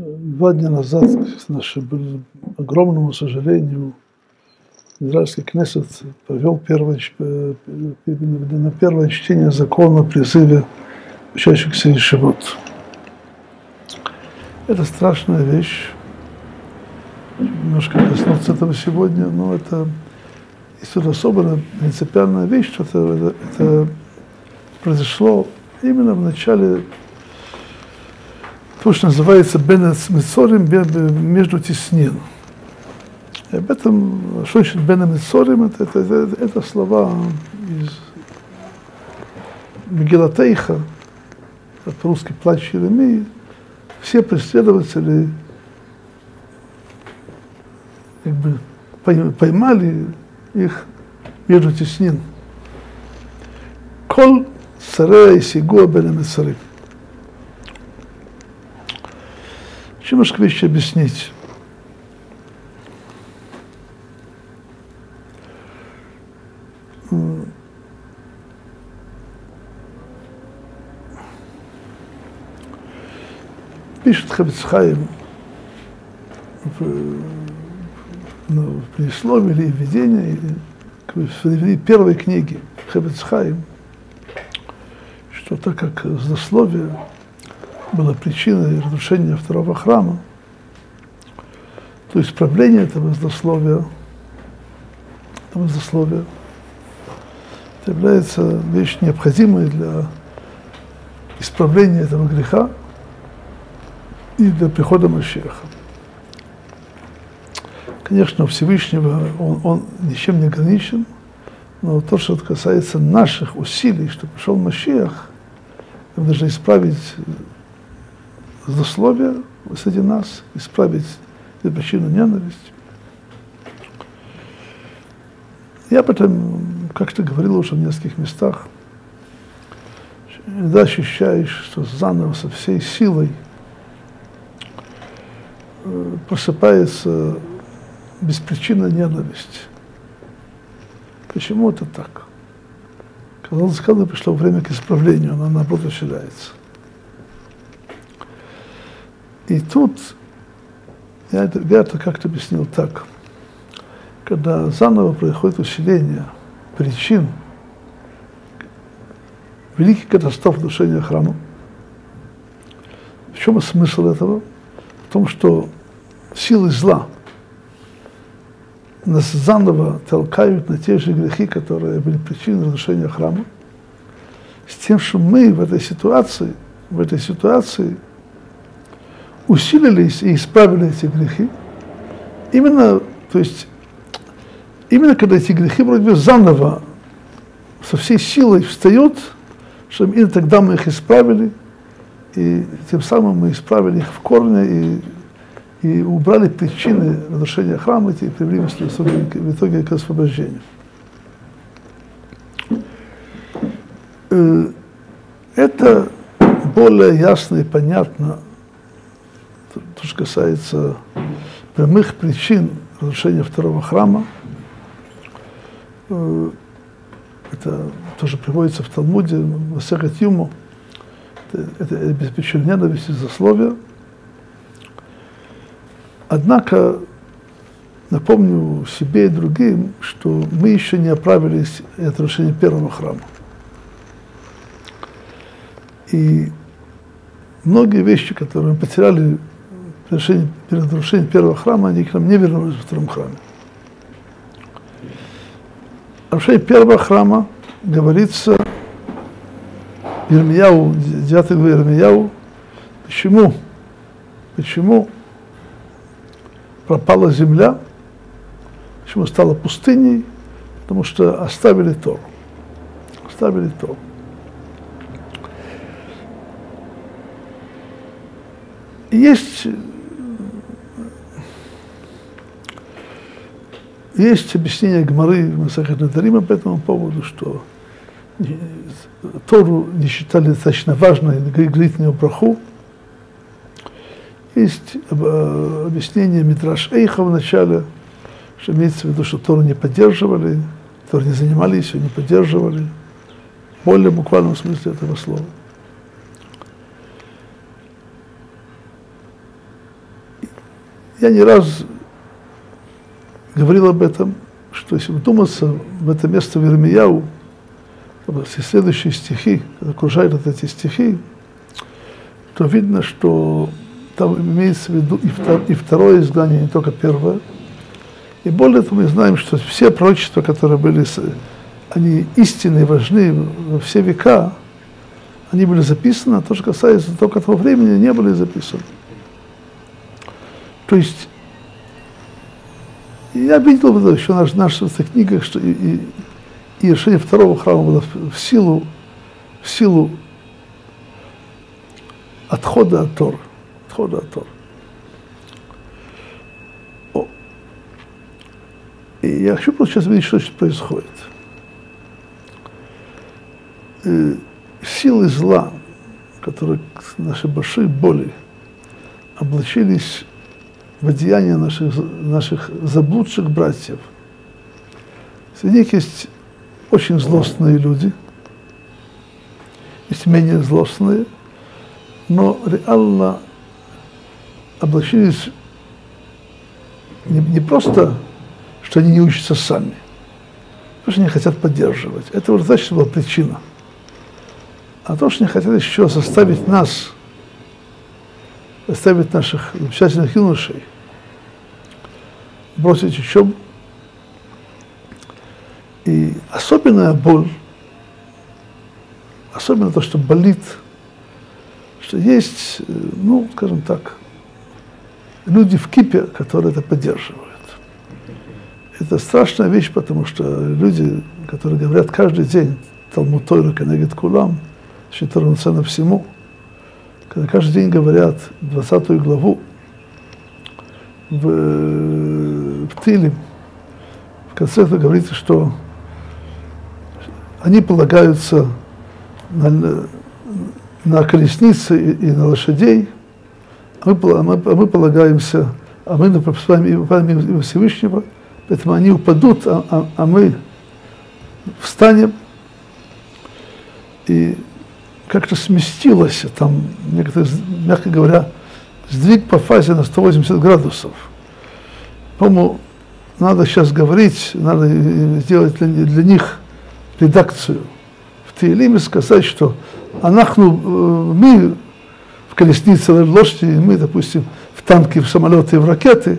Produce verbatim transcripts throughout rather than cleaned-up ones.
Два дня назад, к нашему огромному сожалению, израильский Кнессет провел первое, на первое чтение закона о призыве учащихся ешивот. Это страшная вещь. Немножко коснуться этого сегодня, но это есть особенно принципиальная вещь, что это, это, это произошло именно в начале то, что называется Бенец Мицорим, между теснин. И об этом, что значит Бенец Мицорим, это, это, это, это слова из Мегилат Эйха, по-русски плач Иеремии. Все преследователи как бы поймали их между теснин. Кол царея сигуа Бенец Мицорим. Еще немножко вещи объяснить. Пишет Хафец Хаим в, ну, в предисловии или введении в первой книге Хафец Хаим, что так как злословие была причиной разрушения второго храма, то исправление этого злословия, этого злословия это является вещь необходимой для исправления этого греха и для прихода Машиаха. Конечно, у Всевышнего он, он ничем не ограничен, но то, что касается наших усилий, что пришел Машиах, мы должны исправить злословие среди нас, исправить причину ненависти. Я об этом как-то говорил уже в нескольких местах. Иногда ощущаешь, что заново со всей силой просыпается беспричинная ненависть. Почему это так? Казалось, когда пришло время к исправлению, она наоборот расширяется. И тут я это, я это как-то объяснил так. Когда заново происходит усиление причин великих катастроф разрушения храма, в чем смысл этого? В том, что силы зла нас заново толкают на те же грехи, которые были причиной разрушения храма, с тем, что мы в этой ситуации, в этой ситуации усилились и исправили эти грехи. Именно, то есть, именно когда эти грехи вроде бы заново со всей силой встают, что именно тогда мы их исправили, и тем самым мы исправили их в корне и, и убрали причины разрушения храма и привели в итоге к освобождению. Это более ясно и понятно, то, что касается прямых причин разрушения второго храма. Это тоже приводится в Талмуде, в Масехет Юмо. Это, это обеспечение ненависти, злословия. Однако напомню себе и другим, что мы еще не оправились от разрушения первого храма. И многие вещи, которые мы потеряли перед разрушением первого храма, они к нам не вернулись во втором храме. О разрушении первого храма говорится в Ирмияу, девятой главе Ирмияу, почему, почему пропала земля, почему стала пустыней, потому что оставили Тору. Оставили Тору. И есть Есть объяснение Гмары в Масехет Недарима по этому поводу, что Тору не считали достаточно важной, говорить не о браху. Есть объяснение Мидраш Эйха в начале, что имеется в виду, что Тору не поддерживали, Тору не занимались, ее не поддерживали. В более буквальном смысле этого слова. Я не раз говорил об этом, что если вдуматься в это место в Ирмияу, все следующие стихи, окружают эти стихи, то видно, что там имеется в виду и, втор, и второе изгнание, не только первое. И более того, мы знаем, что все пророчества, которые были, они истинные, важны во все века, они были записаны, а то, что касается только того времени, не были записаны. То есть, я видел еще в наших книгах, что и, и, и решение второго храма было в силу, в силу отхода от Торы. Отхода от Торы. О. И я хочу просто сейчас видеть, что сейчас происходит. И силы зла, которые наши большие боли облачились в одеяние наших, наших заблудших братьев. Среди них есть очень злостные люди, есть менее злостные, но реально облачились не, не просто, что они не учатся сами, потому что они хотят поддерживать. Это уже, значит, была причина. А то, что они хотят еще заставить нас, заставить наших замечательных юношей бросить учебу. И особенная боль, особенно то, что болит, что есть, ну, скажем так, люди в кипе, которые это поддерживают. Это страшная вещь, потому что люди, которые говорят каждый день Талмуд Тойра кенегед кулам, что равноценно всему, когда каждый день говорят двадцатую главу в, в Тилим, в конце этого говорится, что они полагаются на, на колесницы и, и на лошадей, а мы, мы, а мы полагаемся, а мы с вами Всевышнего, поэтому они упадут, а, а, а мы встанем. И как-то сместилось, там, некоторые, мягко говоря, сдвиг по фазе на сто восемьдесят градусов. По-моему, надо сейчас говорить, надо сделать для, для них редакцию в Теилим и сказать, что анахну, мы в колеснице, в лошади, мы, допустим, в танки, в самолеты, в ракеты.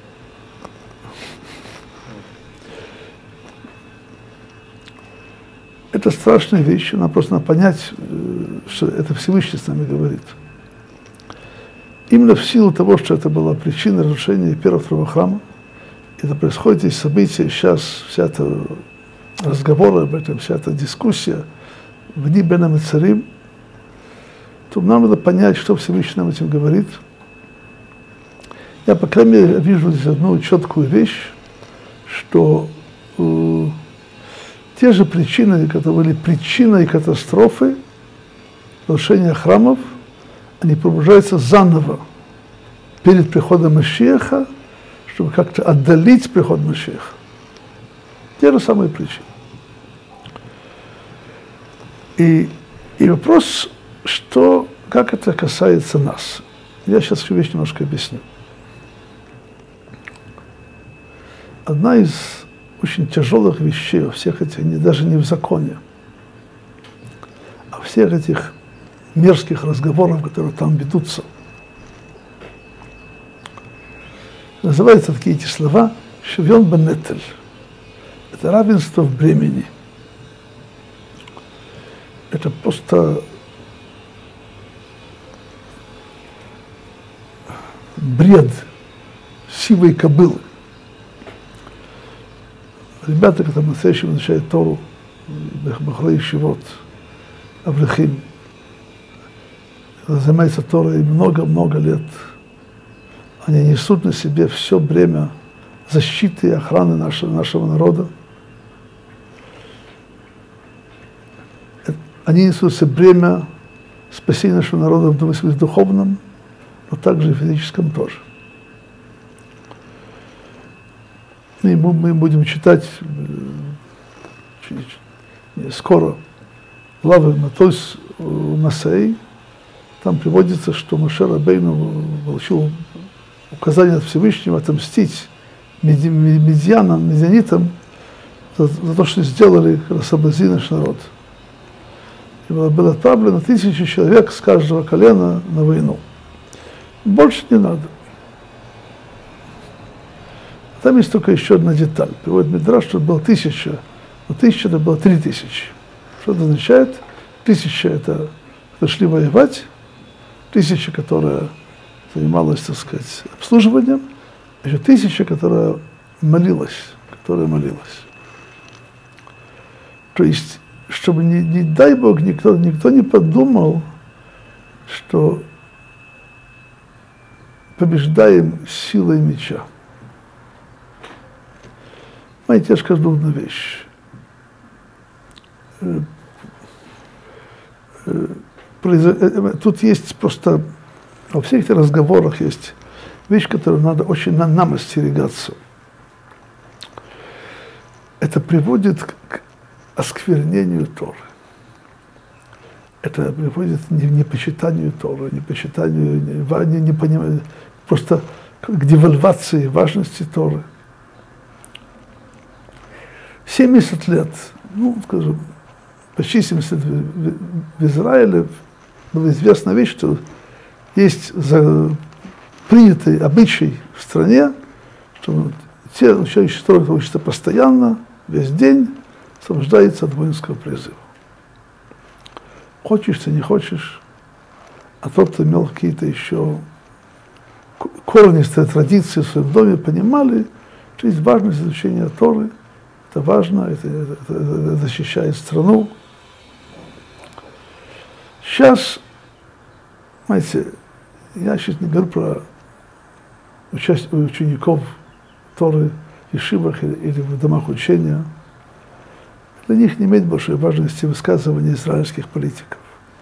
Это страшная вещь, надо просто надо понять, что это Всевышний с нами говорит. Именно в силу того, что это была причина разрушения первого второго храма, это происходит, эти события, сейчас вся эта разговоры об этом, вся эта дискуссия в дни Бен Амицарим, то нам надо понять, что Всевышний нам этим говорит. Я, по крайней мере, вижу здесь одну четкую вещь, что э, те же причины, которые были причиной катастрофы, разрушения храмов, они пробуждаются заново перед приходом Машиаха, чтобы как-то отдалить приход Машиаха. Те же самые причины. И, и вопрос, что, как это касается нас. Я сейчас эту вещь немножко объясню. Одна из очень тяжелых вещей во всех этих, не, даже не в законе, а всех этих мерзких разговоров, которые там ведутся. Называются такие эти слова «шевьон бенетель». Это равенство в бремени. Это просто бред сивой кобылы. Ребята, которые настоящего изучают Тору, бахрей шивот, аврехим, занимаются Торой много-много лет, они несут на себе все бремя защиты и охраны нашего, нашего народа. Они несут все бремя спасения нашего народа в духовном, но также и в физическом тоже. И мы будем читать скоро главы Матойс Масей. Там приводится, что Моше Рабейну получил указание от Всевышнего отомстить медианам, медианитам за, за то, что сделали, когда соблазнили наш народ. И было отправлено тысячи человек с каждого колена на войну. Больше не надо. Там есть только еще одна деталь. Приводит Мидраш, что было тысяча, но тысяча это было три тысячи. Что это означает? Тысяча это которые шли воевать, тысяча, которая занималась, так сказать, обслуживанием, а еще тысяча, которая молилась, которая молилась. То есть, чтобы, не, не дай Бог, никто, никто не подумал, что побеждаем силой меча. Знаете, я скажу одну вещь. Тут есть просто, во всех этих разговорах есть вещь, которую надо очень на нам остерегаться. Это приводит к осквернению Торы. Это приводит к непочитанию Торы, непочитанию, не, не пониманию, просто к девальвации важности Торы. семьдесят лет, ну, скажем, почти семьдесят лет в, в Израиле была известна вещь, что есть за, принятый обычай в стране, что те учащиеся Торы, кто учатся постоянно, весь день, освобождается от воинского призыва. Хочешь ты, не хочешь, а тот, кто имел какие-то еще корнистые традиции в своем доме, понимали, что есть важность изучения Торы, это важно, это, это, это защищает страну. Сейчас, знаете, я сейчас не говорю про участие учеников Торы в ешивах или, или в домах учения. Для них не имеет большой важности высказывания израильских политиков.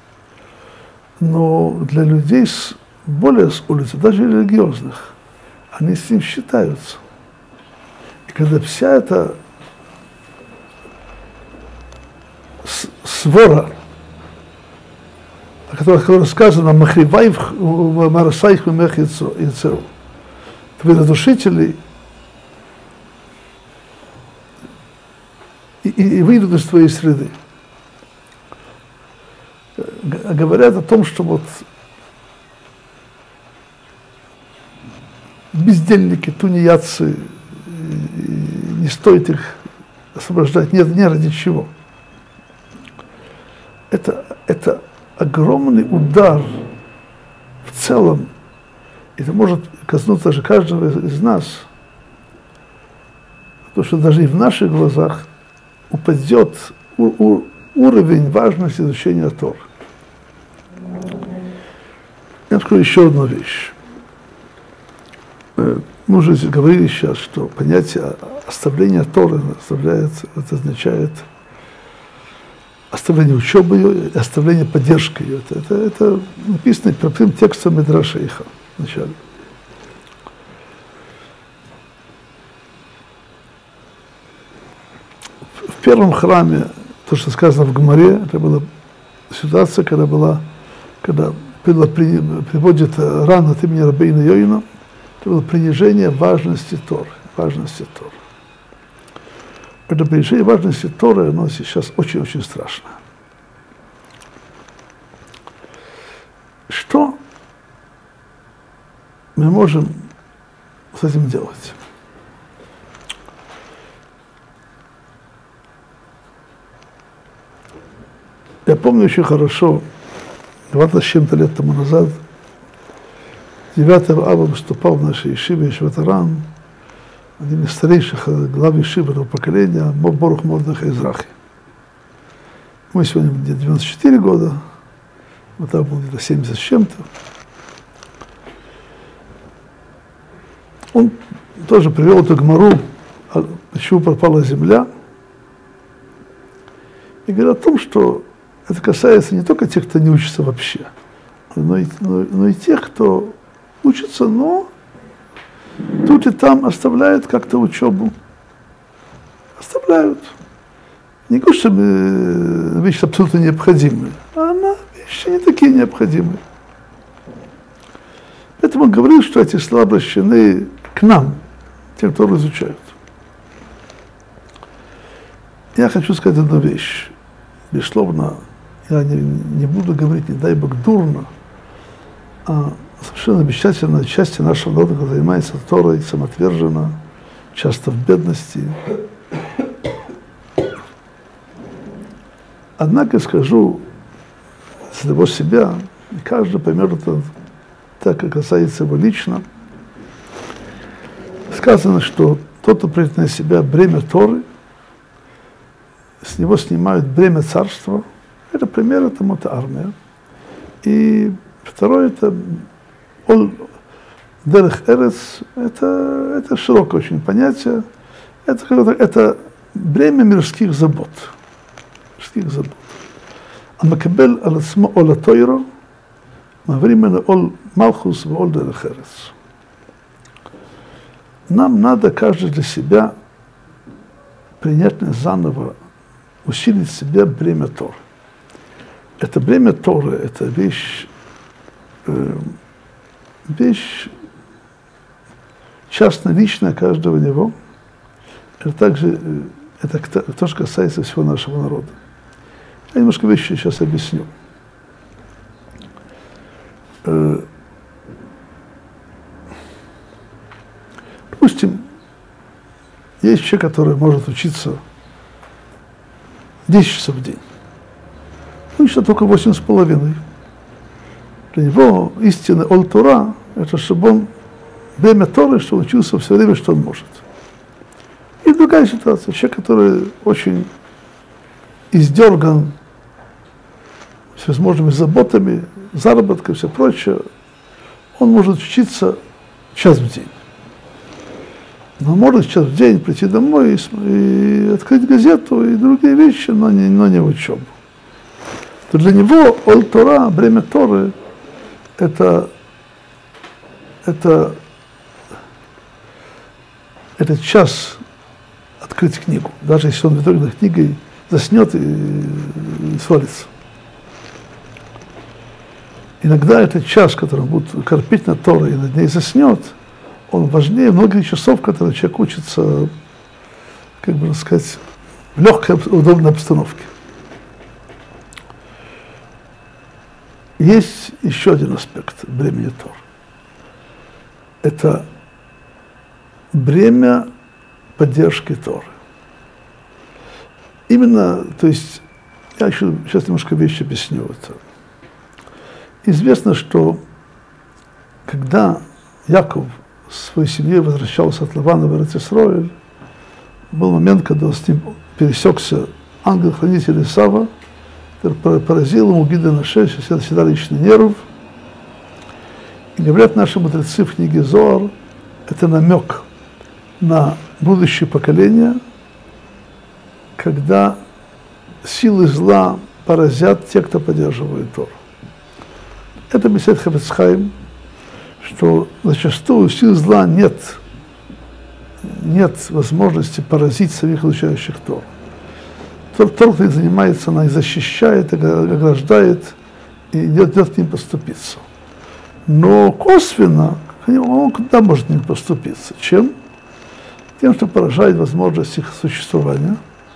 Но для людей с, более с улицы, даже религиозных, они с ним считаются. И когда вся эта свора, о которой, которой сказано «Махриваев марасаих мемех яцеру», твои разрушители и, и, и выйдут из твоей среды. Говорят о том, что вот бездельники, тунеядцы, не стоит их освобождать, нет, не ради чего. Это, это огромный удар в целом. Это может коснуться даже каждого из нас. Потому что даже и в наших глазах упадет у, у, уровень важности изучения Торы. Я скажу еще одну вещь. Мы уже говорили сейчас, что понятие оставления Торы оставляет, это означает оставление учебы ее, оставление поддержки ее. Это, это, это написано простым текстом Мидраша Иха вначале. В первом храме, то, что сказано в Гемаре, это была ситуация, когда была, когда было, приводит ран от имени Рабейна Йоина, это было принижение важности Торы, важности Торы. Это принижение важности Торы, оно сейчас очень-очень страшно. Что мы можем с этим делать? Я помню очень хорошо, двадцать с чем-то лет тому назад, девятого ава выступал в нашей ешиве Ешиват-Аран, один из старейших глав ешивы этого поколения, Борух Мордехай Эзрахи. Мы сегодня где-то девяносто четыре года, вот там было где-то семьдесят с чем-то. Он тоже привел эту гмару, почему пропала земля, и говорит о том, что это касается не только тех, кто не учится вообще, но и, но, но и тех, кто учится, но тут и там оставляют как-то учебу. Оставляют. Не говорю, что вещи абсолютно необходимые, а она, вещи не такие необходимые. Поэтому говорил, что эти слова обращены к нам, тем, кто изучают. Я хочу сказать одну вещь. Безусловно, я не, не буду говорить, не дай Бог, дурно, а совершенно обязательно части нашего народа, который занимается Торой, самоотверженно, часто в бедности. Однако скажу своего себя, и каждый поймет это так, как касается его лично. Сказано, что тот, кто примет на себя бремя Торы, с него снимают бремя царства. Это пример, этому это армия. И второе, это Дерех Эрец, это, это широкое очень понятие. Это, это бремя мирских забот. Мирских забот. А Макабель аль-Ацмо ола Тойро, временно ол Малхус в ол Дерех Эрец. Нам надо каждый для себя принять заново, усилить в себе бремя Торы. Это бремя Торы, это вещь, э, вещь частно, личная каждого него. Это также, это то, что касается всего нашего народа. Я немножко вещи сейчас объясню. Э, допустим, есть человек, который может учиться десять часов в день. Он учится только восемь с половиной. Для него истинный Ол-Тора – это чтобы он время Торы, что он учился все время, что он может. И другая ситуация. Человек, который очень издерган всевозможными заботами, заработком и все прочее, он может учиться час в день. Но может час в день прийти домой и, и открыть газету и другие вещи, но не, но не учебу. То для него Ол-Тора, бремя Торы, это, это, это час открыть книгу, даже если он в итоге над книгой заснет и, и свалится. Иногда этот час, который он будет корпеть над Торой и над ней заснет, он важнее многих часов, которые человек учится, как бы сказать, в легкой, удобной обстановке. Есть еще один аспект бремени Тор. Это бремя поддержки Торы. Именно, то есть, я еще сейчас немножко вещи объясню это. Известно, что когда Яков своей семьей возвращался от Лавана в Эрец-Исроэль, был момент, когда с ним пересекся ангел-хранитель Исава, который поразил ему гида на шесть, всегда личный нерв. И говорят наши мудрецы в книге Зоар, это намек на будущее поколение, когда силы зла поразят те, кто поддерживает Тору. Это объясняет Хафец Хаим, что зачастую сил зла нет, нет возможности поразить самих изучающих Тору. Тот, кто занимается, она их защищает, ограждает и идет, идет к ним поступиться. Но косвенно он куда может к ним поступиться? Чем? Тем, что поражает возможность их существования.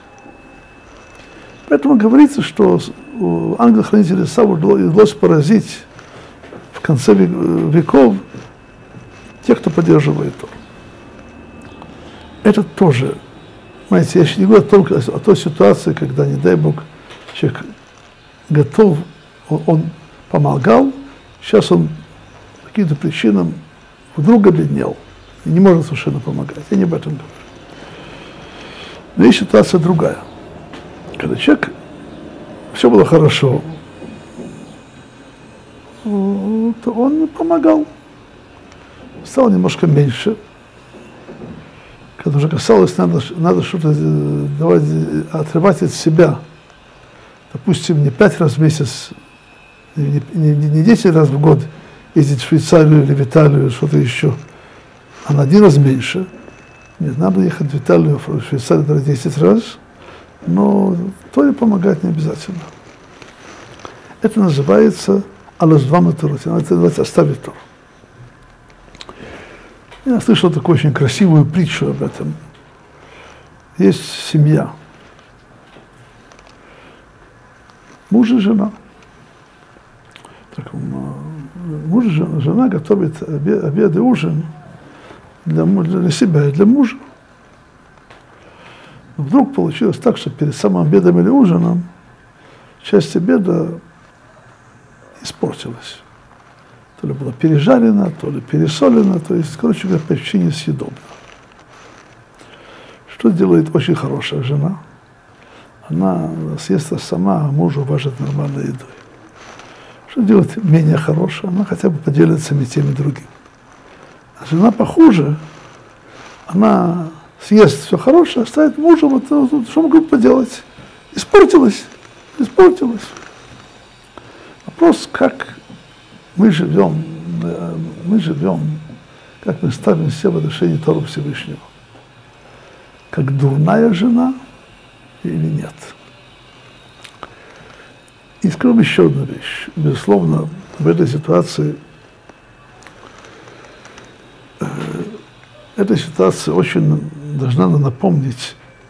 Поэтому говорится, что ангел-хранитель Исаву удалось поразить в конце веков тех, кто поддерживает Тору. Это тоже, знаете, я не говорю только о той ситуации, когда, не дай Бог, человек готов, он, он помогал, сейчас он по каким-то причинам вдруг обеднел и не может совершенно помогать. Я не об этом говорю. Но есть ситуация другая. Когда человек, все было хорошо, то он помогал. Стало немножко меньше. Когда уже касалось, надо, надо что-то давать, отрывать от себя. Допустим, не пять раз в месяц, не, не, не десять раз в год ездить в Швейцарию или в Италию, что-то еще, а на один раз меньше. Нет, надо ехать в Италию, в Швейцарию даже десять раз, но то и помогать не обязательно. Это называется алаздвама Тору, это называется оставить Тору. Я слышал такую очень красивую притчу об этом. Есть семья, муж и жена. Так, муж и жена, жена готовит обед, обед и ужин для, для себя и для мужа. Вдруг получилось так, что перед самым обедом или ужином часть обеда испортилась. То ли было пережарено, то ли пересолено, то есть, короче говоря, почти несъедобно. Что делает очень хорошая жена? Она съест сама, а мужу важит нормальной едой. Что делает менее хорошая? Она хотя бы поделится и тем, и другим. А жена похуже, она съест все хорошее, оставит мужу, вот, вот, что могу поделать? Испортилось, испортилось. Вопрос, как мы живем, мы живем, как мы ставим себя в отношении Торы Всевышнего. Как дурная жена или нет. И скажу еще одну вещь. Безусловно, в этой ситуации э, эта ситуация очень должна нам напомнить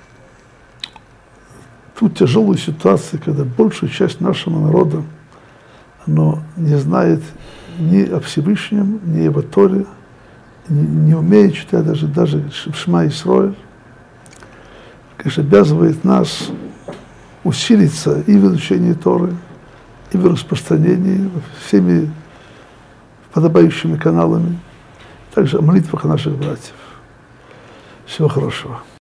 ту тяжелую ситуацию, когда большая часть нашего народа но не знает ни о Всевышнем, ни о Торе, не, не умеет читать даже, даже Шма Исроэль. Конечно, обязывает нас усилиться и в изучении Торы, и в распространении всеми подобающими каналами, также о молитвах наших братьев. Всего хорошего.